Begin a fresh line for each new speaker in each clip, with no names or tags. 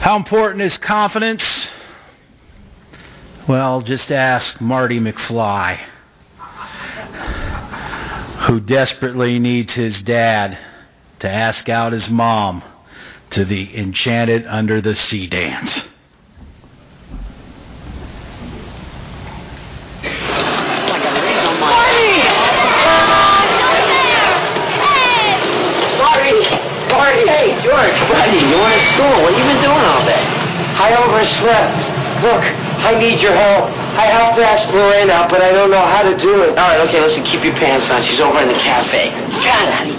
How important is confidence? Well, just ask Marty McFly, who desperately needs his dad to ask out his mom to the Enchanted Under the Sea dance.
Hey, George, buddy, you weren't at school. What have you been doing all day? I overslept. Look, I need your help. I helped ask Lorraine out, but I don't know how to do it. All right, okay, listen, keep your pants on. She's over in the cafe. God, honey.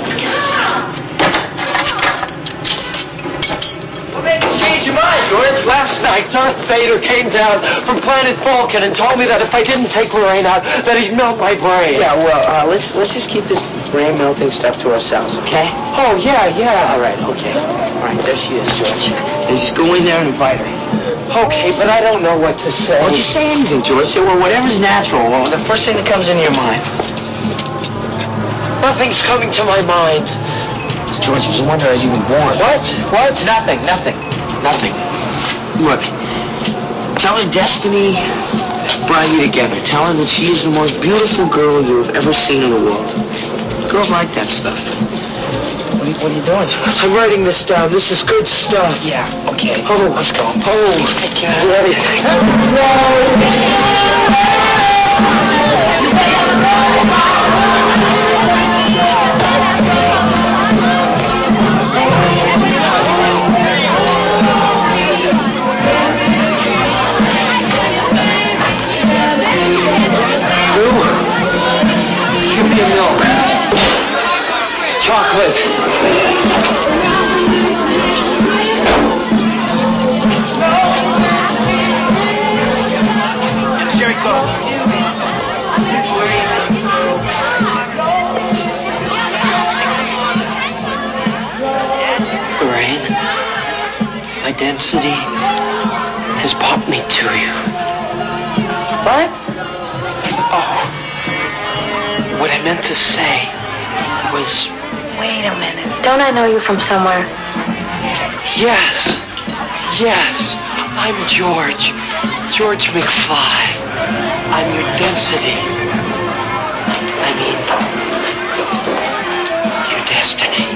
What made you change your mind, George? Last night, Darth Vader came down from planet Vulcan and told me that if I didn't take Lorraine out, that he'd melt my brain. Yeah, well, let's just keep this brain melting stuff to ourselves, okay? Oh, yeah. All right, okay. All right, there she is, George. And just go in there and invite her. Okay, but I don't know what to say. Well, just say anything, George. Say, well, whatever's natural. Well, the first thing that comes into your mind. Nothing's coming to my mind. George, it was a wonder I was even born. What? Nothing. Look, tell her destiny brought you together. Tell her that she is the most beautiful girl you have ever seen in the world. Girls like that stuff. What are you doing? I'm writing this down. This is good stuff. Yeah, okay. Oh, let's go. Oh, I can't. Give me a milk. Chocolate. Here it goes. Lorraine, my density has brought me to you. What? Oh. What I meant to say was...
Wait a minute. Don't I know you from somewhere?
Yes. I'm George McFly. I'm your density. I mean, your destiny.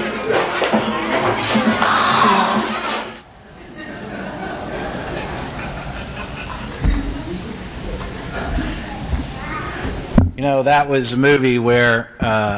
You know, that was a movie where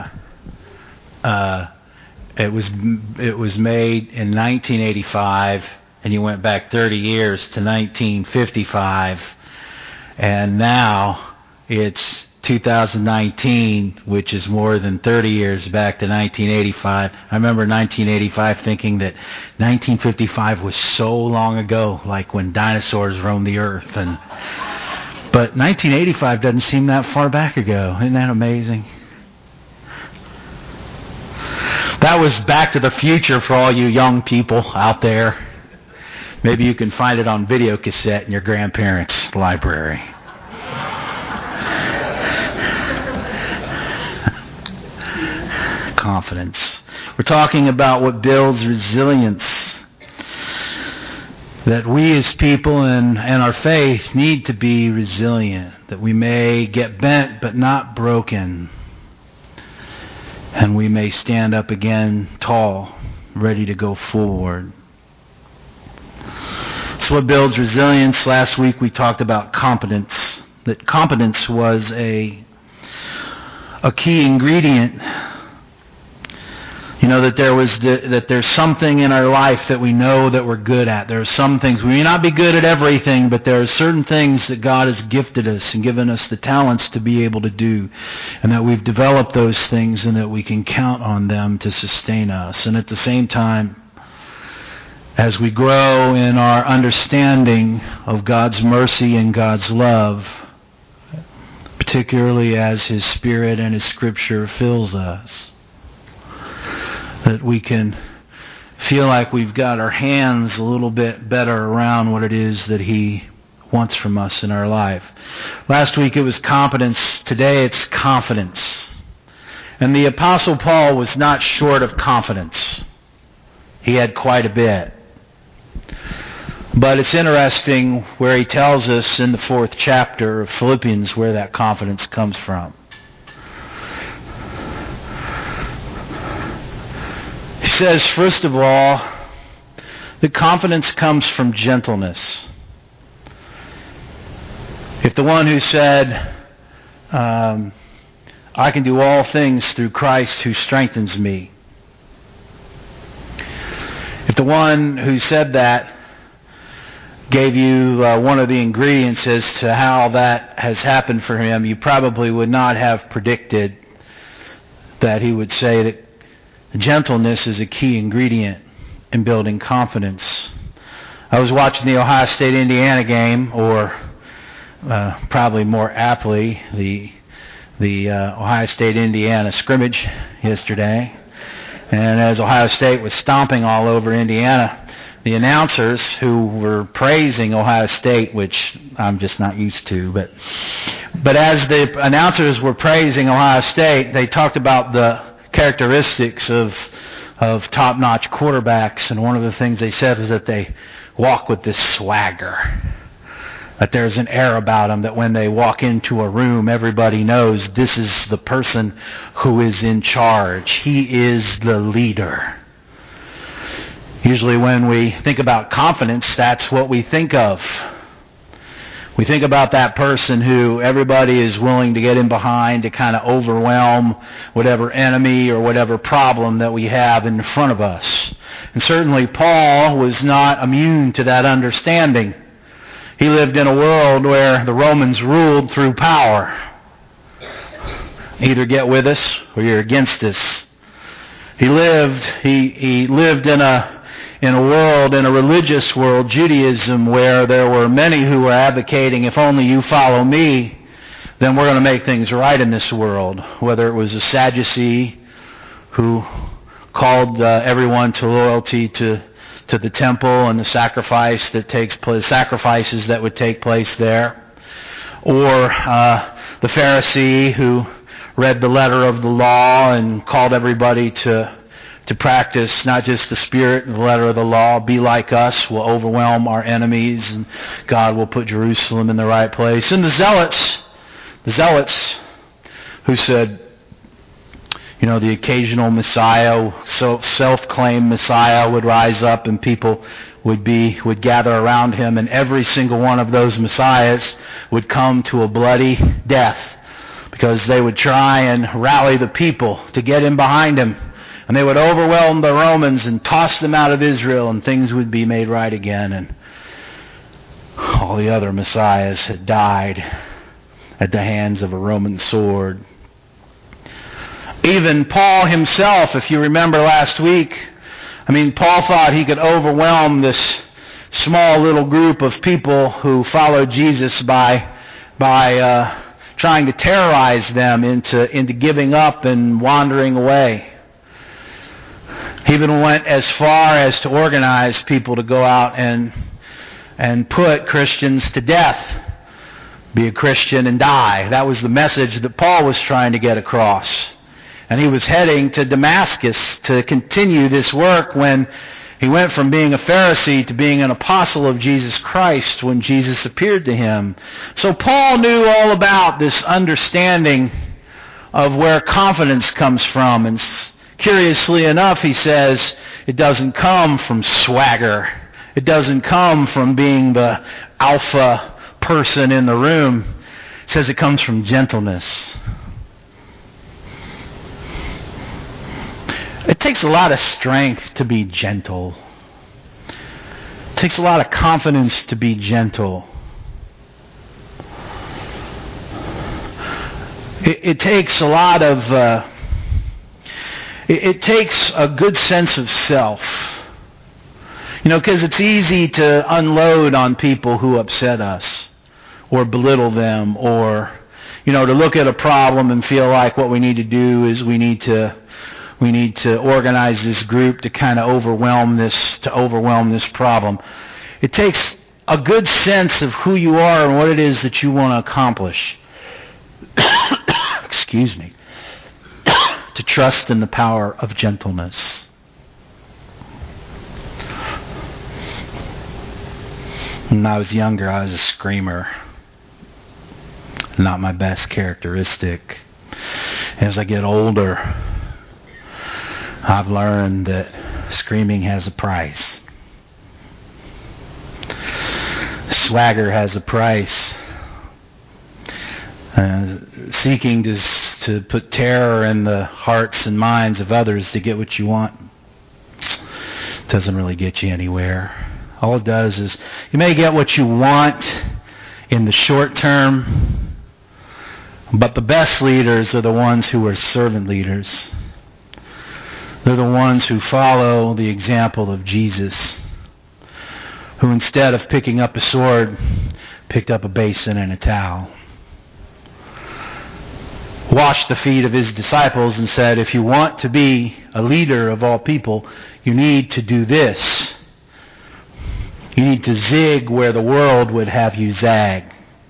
it was made in 1985, and you went back 30 years to 1955, and now it's 2019, which is more than 30 years back to 1985. I remember 1985 thinking that 1955 was so long ago, like when dinosaurs roamed the earth, but 1985 doesn't seem that far back ago. Isn't that amazing? That was Back to the Future for all you young people out there. Maybe you can find it on video cassette in your grandparents' library. Confidence. We're talking about what builds resilience. That we as people and our faith need to be resilient. That we may get bent but not broken. And we may stand up again tall, ready to go forward. So what builds resilience? Last week we talked about competence. That competence was a key ingredient. You know, that there's something in our life that we know that we're good at. There are some things. We may not be good at everything, but there are certain things that God has gifted us and given us the talents to be able to do. And that we've developed those things and that we can count on them to sustain us. And at the same time, as we grow in our understanding of God's mercy and God's love, particularly as His Spirit and His Scripture fills us, that we can feel like we've got our hands a little bit better around what it is that He wants from us in our life. Last week it was competence. Today it's confidence. And the Apostle Paul was not short of confidence. He had quite a bit. But it's interesting where he tells us in the 4th chapter of Philippians where that confidence comes from. He says, first of all, the confidence comes from gentleness. If the one who said, I can do all things through Christ who strengthens me. If the one who said that gave you one of the ingredients as to how that has happened for him, you probably would not have predicted that he would say that gentleness is a key ingredient in building confidence. I was watching the Ohio State-Indiana game, or probably more aptly, the Ohio State-Indiana scrimmage yesterday. And as Ohio State was stomping all over Indiana, the announcers who were praising Ohio State, which I'm just not used to, but as the announcers were praising Ohio State, they talked about the characteristics of top-notch quarterbacks, and one of the things they said was that they walk with this swagger. That there's an air about them that when they walk into a room, everybody knows this is the person who is in charge. He is the leader. Usually when we think about confidence, that's what we think of. We think about that person who everybody is willing to get in behind to kind of overwhelm whatever enemy or whatever problem that we have in front of us. And certainly Paul was not immune to that understanding. He lived in a world where the Romans ruled through power. Either get with us or you're against us. He lived in a world, in a religious world, Judaism, where there were many who were advocating, if only you follow me, then we're going to make things right in this world. Whether it was a Sadducee who called everyone to loyalty to the temple and the sacrifices that would take place there, or the Pharisee who read the letter of the law and called everybody to practice not just the spirit and the letter of the law. Be like us, we'll overwhelm our enemies, and God will put Jerusalem in the right place. And the zealots who said, the occasional Messiah, self-claimed Messiah would rise up and people would gather around him, and every single one of those Messiahs would come to a bloody death because they would try and rally the people to get in behind him. And they would overwhelm the Romans and toss them out of Israel, and things would be made right again. And all the other Messiahs had died at the hands of a Roman sword. Even Paul himself, if you remember last week, Paul thought he could overwhelm this small little group of people who followed Jesus by trying to terrorize them into giving up and wandering away. He even went as far as to organize people to go out and put Christians to death. Be a Christian and die. That was the message that Paul was trying to get across. And he was heading to Damascus to continue this work when he went from being a Pharisee to being an apostle of Jesus Christ when Jesus appeared to him. So Paul knew all about this understanding of where confidence comes from. And curiously enough, he says, it doesn't come from swagger. It doesn't come from being the alpha person in the room. It says it comes from gentleness. It takes a lot of strength to be gentle. It takes a lot of confidence to be gentle. It takes a lot of... It takes a good sense of self. Because it's easy to unload on people who upset us or belittle them, or, to look at a problem and feel like what we need to do is we need to organize this group to kind of overwhelm this problem. It takes a good sense of who you are and what it is that you want to accomplish. Excuse me. To trust in the power of gentleness. When I was younger, I was a screamer. Not my best characteristic. As I get older, I've learned that screaming has a price. Swagger has a price. Seeking to put terror in the hearts and minds of others to get what you want doesn't really get you anywhere. All it does is you may get what you want in the short term, but the best leaders are the ones who are servant leaders. They're the ones who follow the example of Jesus, who instead of picking up a sword, picked up a basin and a towel. Washed the feet of his disciples and said, if you want to be a leader of all people, you need to do this. You need to zig where the world would have you zag.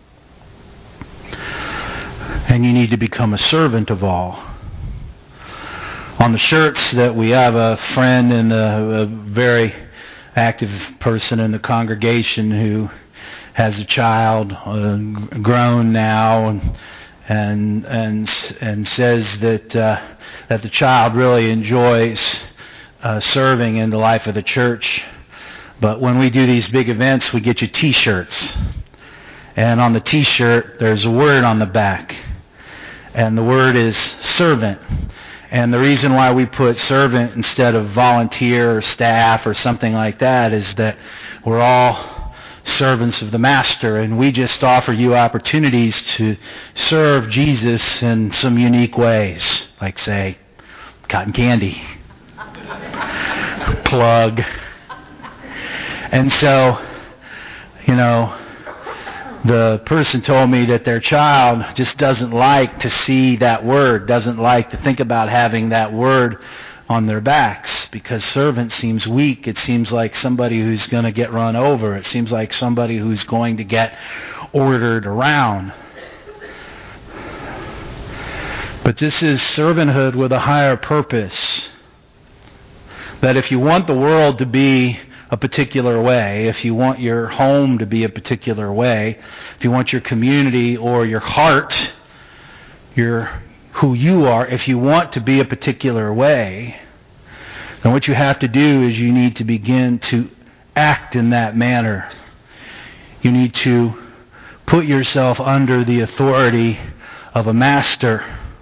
And you need to become a servant of all. On the shirts that we have, a friend and a very active person in the congregation who has a child, grown now, and says that the child really enjoys serving in the life of the church. But when we do these big events, we get you T-shirts. And on the T-shirt, there's a word on the back. And the word is servant. And the reason why we put servant instead of volunteer or staff or something like that is that we're all servants of the Master, and we just offer you opportunities to serve Jesus in some unique ways, like, say, cotton candy. Plug. And so, the person told me that their child just doesn't like to see that word, doesn't like to think about having that word on their backs, because servant seems weak. It seems like somebody who's going to get run over. It seems like somebody who's going to get ordered around. But this is servanthood with a higher purpose. That if you want the world to be a particular way, if you want your home to be a particular way, if you want your community or your heart, who you are, if you want to be a particular way, then what you have to do is you need to begin to act in that manner. You need to put yourself under the authority of a master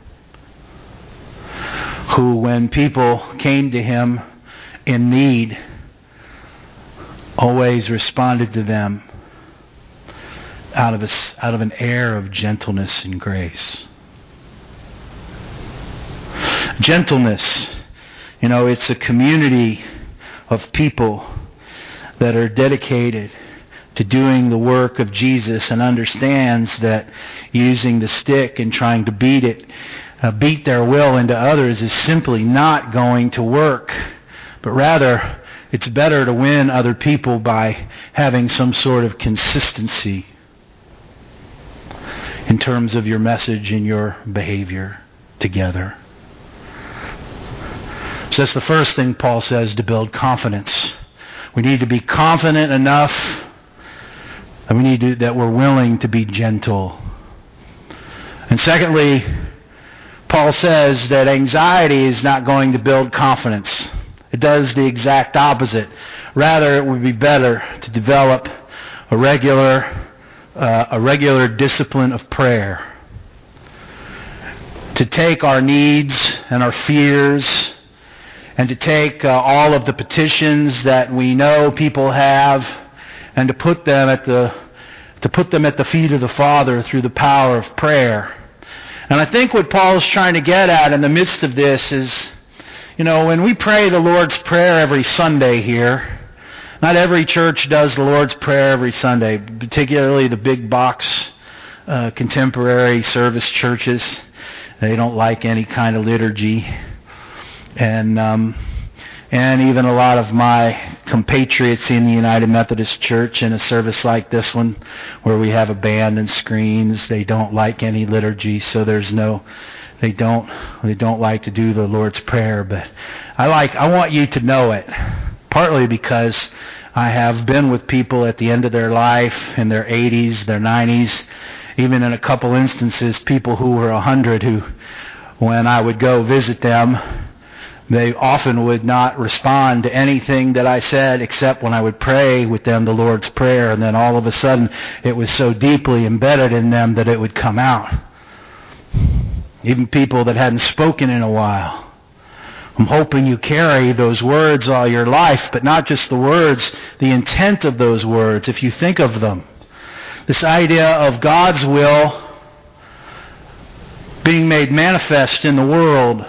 who, when people came to him in need, always responded to them out of an air of gentleness and grace. Gentleness, it's a community of people that are dedicated to doing the work of Jesus and understands that using the stick and trying to beat their will into others is simply not going to work, but rather it's better to win other people by having some sort of consistency in terms of your message and your behavior together. So that's the first thing Paul says to build confidence. We need to be confident enough, and that we're willing to be gentle. And secondly, Paul says that anxiety is not going to build confidence. It does the exact opposite. Rather, it would be better to develop a regular discipline of prayer. To take our needs and our fears, and to take all of the petitions that we know people have, and to put them at the feet of the Father through the power of prayer. And I think what Paul's trying to get at in the midst of this is, when we pray the Lord's Prayer every Sunday here, not every church does the Lord's Prayer every Sunday, particularly the big box contemporary service churches. They don't like any kind of liturgy. And even a lot of my compatriots in the United Methodist Church, in a service like this one, where we have a band and screens, they don't like any liturgy, so they don't like to do the Lord's Prayer. But I want you to know it, partly because I have been with people at the end of their life, in their 80s, their 90s, even in a couple instances, people who were 100 who, when I would go visit them, they often would not respond to anything that I said except when I would pray with them the Lord's Prayer, and then all of a sudden it was so deeply embedded in them that it would come out. Even people that hadn't spoken in a while. I'm hoping you carry those words all your life, but not just the words, the intent of those words, if you think of them. This idea of God's will being made manifest in the world.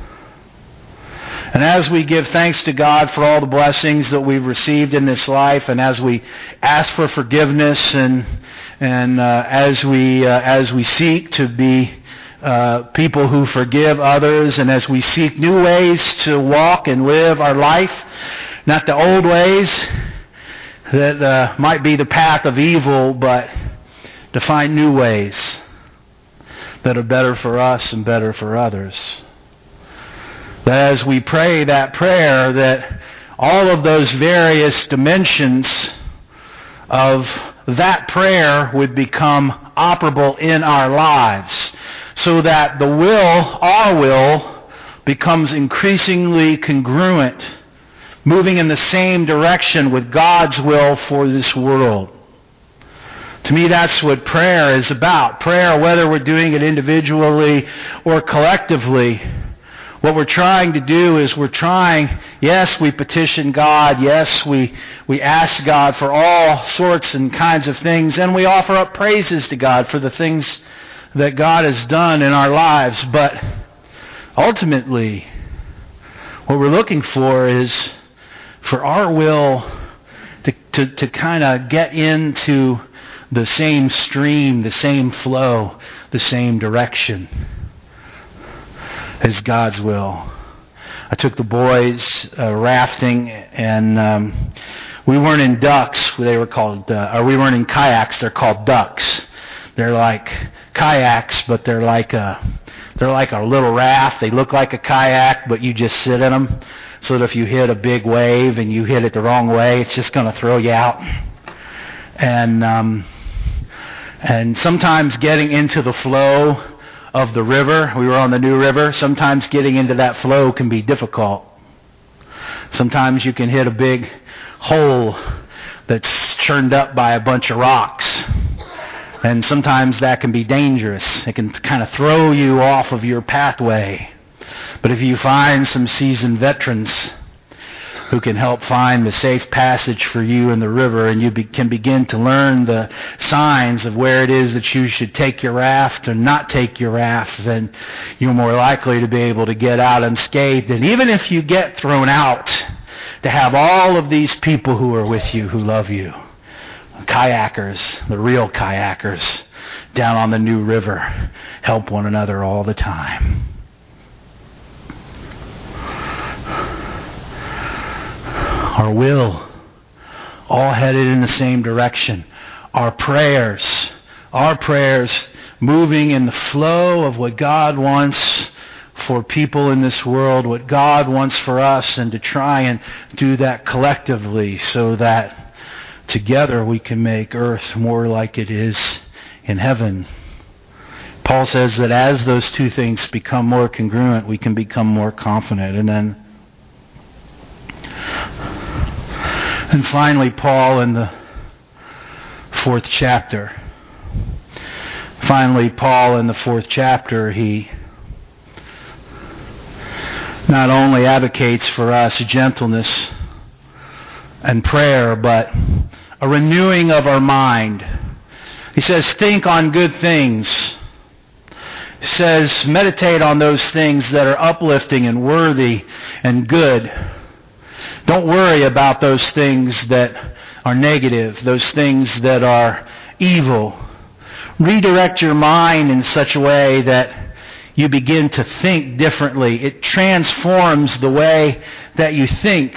And as we give thanks to God for all the blessings that we've received in this life, and as we ask for forgiveness, and as we seek to be people who forgive others, and as we seek new ways to walk and live our life, not the old ways that might be the path of evil, but to find new ways that are better for us and better for others. That as we pray that prayer, that all of those various dimensions of that prayer would become operable in our lives, so that the will, our will, becomes increasingly congruent, moving in the same direction with God's will for this world. To me, that's what prayer is about. Prayer, whether we're doing it individually or collectively, what we're trying to do is yes, we petition God, yes, we ask God for all sorts and kinds of things, and we offer up praises to God for the things that God has done in our lives. But ultimately, what we're looking for is for our will to kind of get into the same stream, the same flow, the same direction as God's will. I took the boys rafting, and we weren't in ducks. They were called, or we weren't in kayaks. They're called ducks. They're like kayaks, but they're like a little raft. They look like a kayak, but you just sit in them, so that if you hit a big wave and you hit it the wrong way, it's just going to throw you out. And sometimes getting into the flow of the river, we were on the New River, sometimes getting into that flow can be difficult. Sometimes you can hit a big hole that's churned up by a bunch of rocks. And sometimes that can be dangerous. It can kind of throw you off of your pathway. But if you find some seasoned veterans who can help find the safe passage for you in the river, and you can begin to learn the signs of where it is that you should take your raft or not take your raft, then you're more likely to be able to get out unscathed. And even if you get thrown out, to have all of these people who are with you, who love you, kayakers, the real kayakers, down on the New River, help one another all the time. Our will, all headed in the same direction. Our prayers moving in the flow of what God wants for people in this world, what God wants for us, and to try and do that collectively so that together we can make earth more like it is in heaven. Paul says that as those two things become more congruent, we can become more confident. And finally, Paul in the 4th chapter. He not only advocates for us gentleness and prayer, but a renewing of our mind. He says, think on good things. He says, meditate on those things that are uplifting and worthy and good. Don't worry about those things that are negative, those things that are evil. Redirect your mind in such a way that you begin to think differently. It transforms the way that you think.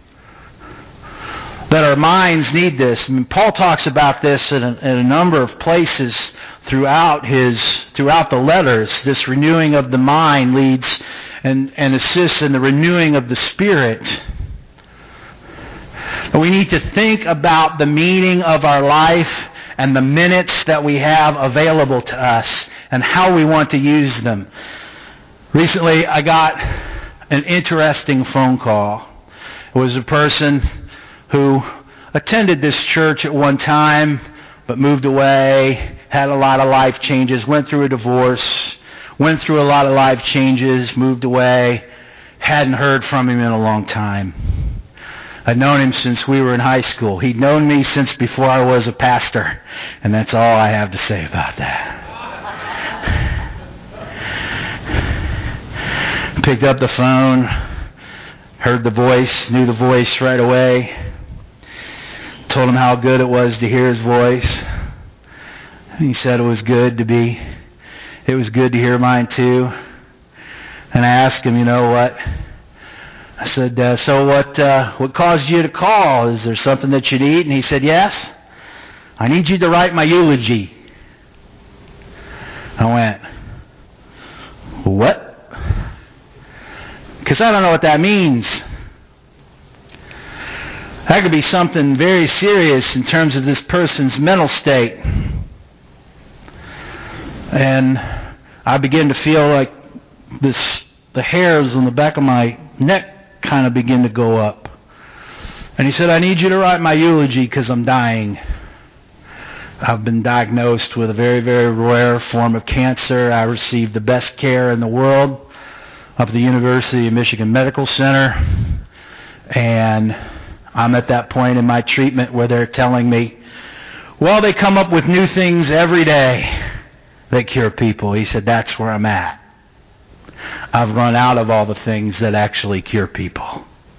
That our minds need this. Paul talks about this in a number of places throughout the letters. This renewing of the mind leads and assists in the renewing of the spirit. But we need to think about the meaning of our life and the minutes that we have available to us and how we want to use them. Recently, I got an interesting phone call. It was a person who attended this church at one time, but moved away, had a lot of life changes, went through a divorce, went through a lot of life changes, moved away, hadn't heard from him in a long time. I'd known him since we were in high school. He'd known me since before I was a pastor, and that's all I have to say about that. Picked up the phone, heard the voice, knew the voice right away. Told him how good it was to hear his voice. And he said it was good to hear mine too. And I asked him, you know what? I said, so what caused you to call? Is there something that you need? And he said, yes. I need you to write my eulogy. I went, what? Because I don't know what that means. That could be something very serious in terms of this person's mental state. And I began to feel like the hairs on the back of my neck kind of begin to go up. And he said, I need you to write my eulogy because I'm dying. I've been diagnosed with a very, very rare form of cancer. I received the best care in the world up at the University of Michigan Medical Center. And I'm at that point in my treatment where they're telling me, well, they come up with new things every day that cure people. He said, that's where I'm at. I've run out of all the things that actually cure people.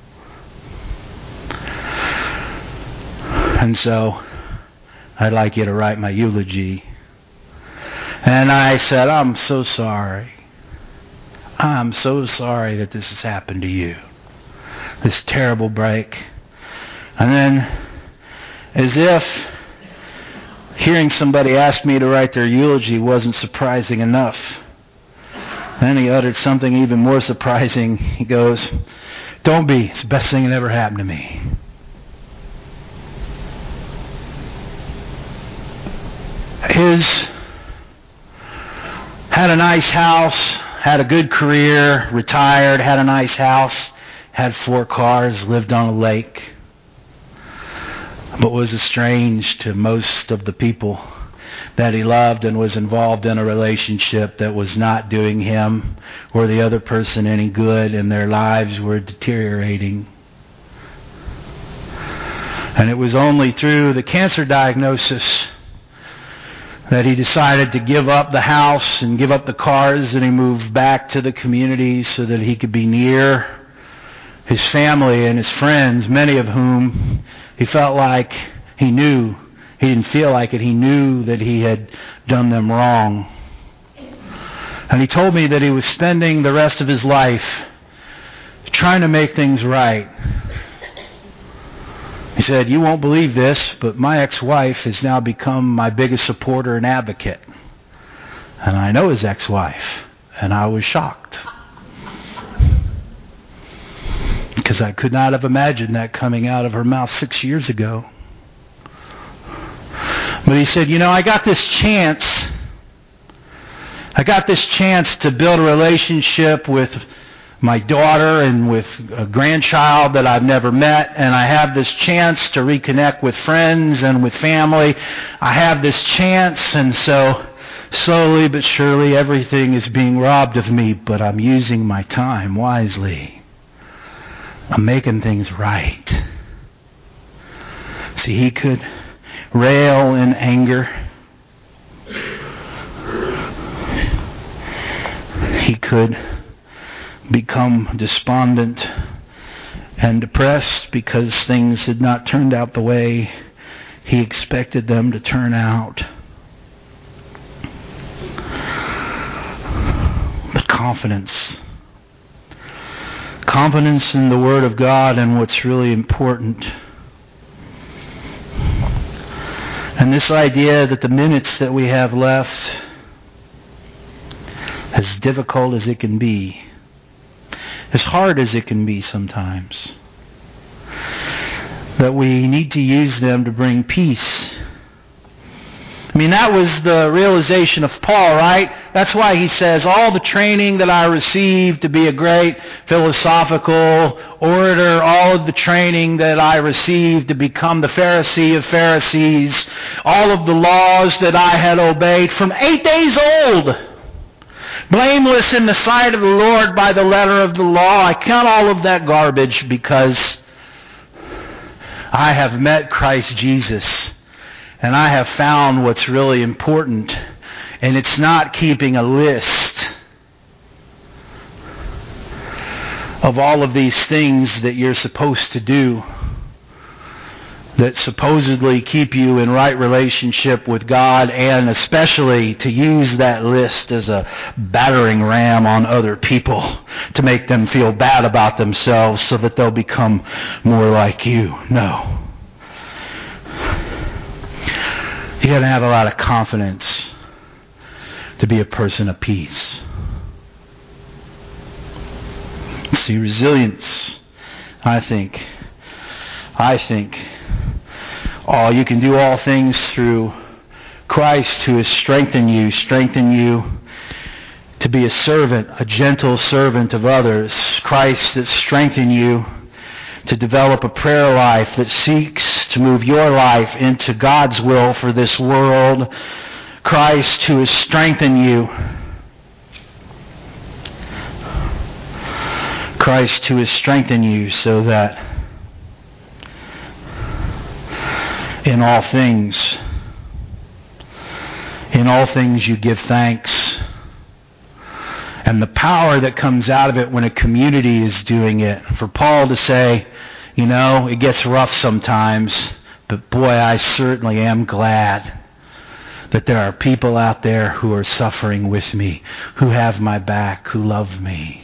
And so I'd like you to write my eulogy. And I said, I'm so sorry. I'm so sorry that this has happened to you. This terrible break. And then, as if hearing somebody ask me to write their eulogy wasn't surprising enough, then he uttered something even more surprising. He goes, don't be. It's the best thing that ever happened to me. Had a nice house, had a good career, retired, had a nice house, had 4 cars, lived on a lake, but was estranged to most of the people that he loved and was involved in a relationship that was not doing him or the other person any good, and their lives were deteriorating. And it was only through the cancer diagnosis that he decided to give up the house and give up the cars, and he moved back to the community so that he could be near his family and his friends, many of whom he felt like he knew. He didn't feel like it. He knew that he had done them wrong. And he told me that he was spending the rest of his life trying to make things right. He said, you won't believe this, but my ex-wife has now become my biggest supporter and advocate. And I know his ex-wife, and I was shocked. Because I could not have imagined that coming out of her mouth 6 years ago. But he said, I got this chance to build a relationship with my daughter and with a grandchild that I've never met, and I have this chance to reconnect with friends and with family. I have this chance, and so slowly but surely everything is being robbed of me, but I'm using my time wisely. I'm making things right. See, he could rail in anger. He could become despondent and depressed because things had not turned out the way he expected them to turn out. But confidence in the Word of God and what's really important. And this idea that the minutes that we have left, as difficult as it can be, as hard as it can be sometimes, that we need to use them to bring peace. I mean, that was the realization of Paul, right? That's why he says, all the training that I received to be a great philosophical orator, all of the training that I received to become the Pharisee of Pharisees, all of the laws that I had obeyed from 8 days old, blameless in the sight of the Lord by the letter of the law, I count all of that garbage because I have met Christ Jesus. And I have found what's really important. And it's not keeping a list of all of these things that you're supposed to do that supposedly keep you in right relationship with God, and especially to use that list as a battering ram on other people to make them feel bad about themselves so that they'll become more like you. No. You got to have a lot of confidence to be a person of peace. See, resilience, I think, you can do all things through Christ who has strengthened you to be a servant, a gentle servant of others. Christ that strengthened you to develop a prayer life that seeks to move your life into God's will for this world. Christ who has strengthened you. Christ who has strengthened you so that in all things you give thanks. And the power that comes out of it when a community is doing it. For Paul to say, it gets rough sometimes, but boy, I certainly am glad that there are people out there who are suffering with me, who have my back, who love me.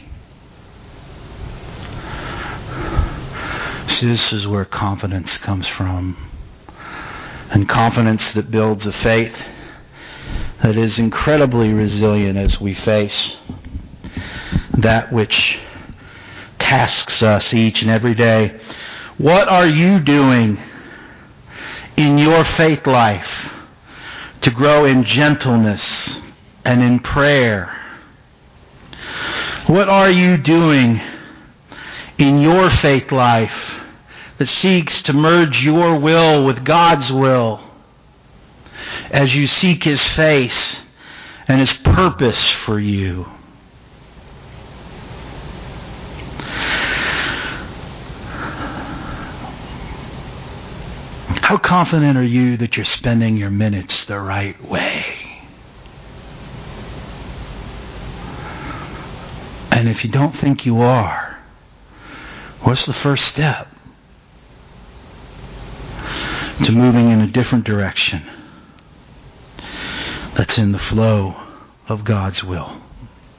See, this is where confidence comes from. And confidence that builds a faith that is incredibly resilient as we face that which tasks us each and every day. What are you doing in your faith life to grow in gentleness and in prayer? What are you doing in your faith life that seeks to merge your will with God's will as you seek His face and His purpose for you? How confident are you that you're spending your minutes the right way? And if you don't think you are, what's the first step to moving in a different direction that's in the flow of God's will?